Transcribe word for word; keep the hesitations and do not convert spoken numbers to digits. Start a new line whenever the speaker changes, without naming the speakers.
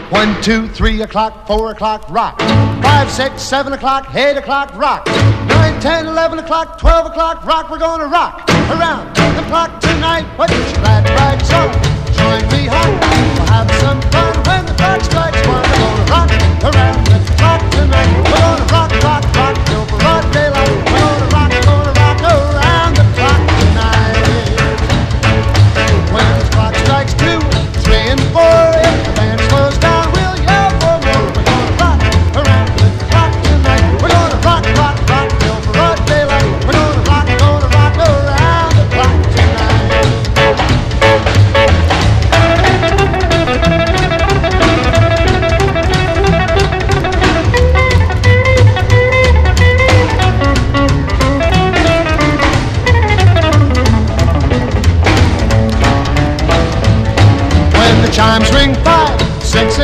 One, two, three o'clock, four o'clock, rock. Five, six, seven o'clock, eight o'clock, rock. Nine, ten, eleven o'clock, twelve o'clock, rock. We're gonna rock around the clock tonight. Put your glad rags on.